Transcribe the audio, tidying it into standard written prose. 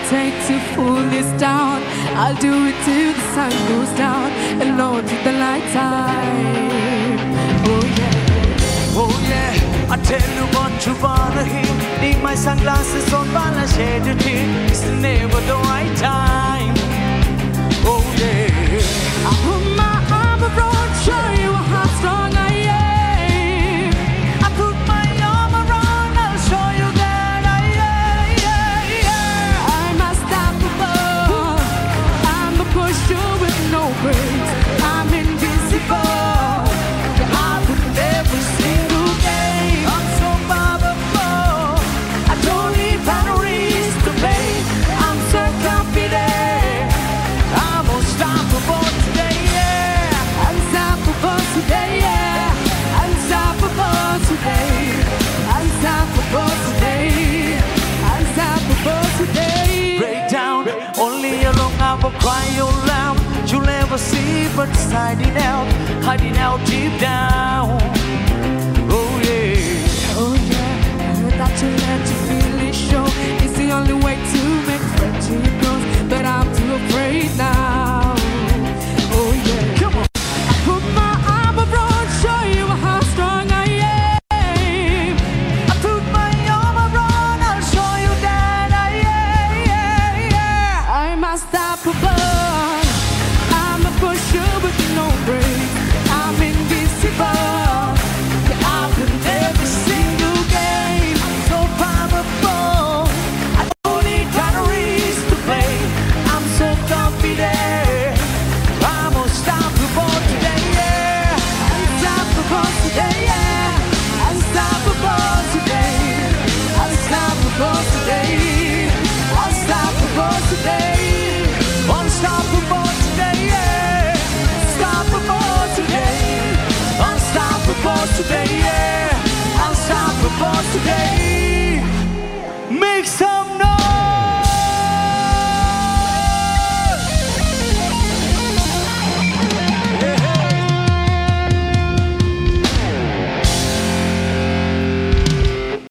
take to pull this down. I'll do it till the sun goes down and Lord till the light time. Oh yeah, oh yeah. I tell you what you wanna hear. Need my sunglasses on while I shed a tear. It's never the right time. Oh yeah. I put my arm around, show you how strong I am. I put my arm around, I'll show you that I am. I'm unstoppable. I'm a pusher with no brakes. I'm invincible. I win every single game. I'm so powerful. I don't need batteries to play. I'm so confident. I'm unstoppable today, yeah. Unstoppable today, yeah. Unstoppable today. Unstoppable today. Unstoppable today. Break down, only alone I will cry your loud. You'll never see but hiding out deep down. Oh yeah, Oh yeah, I heard that you let you feel it show. It's the only way to make friendship grow. But I'm too afraid now. Oh yeah, come on. I put my arm around, show you how strong I am. I put my arm around, I'll show you that I am. I'm unstoppable. I'm a pusher with no brakes. I'm invisible. Yeah, I win every single game. I'm so powerful. I don't need batteries to play. I'm so confident. I'm unstoppable today, yeah. Unstoppable today, yeah. Unstoppable today. Unstoppable today. Unstoppable today. Unstoppable today, yeah. Unstoppable today. Unstoppable today, yeah. Unstoppable today.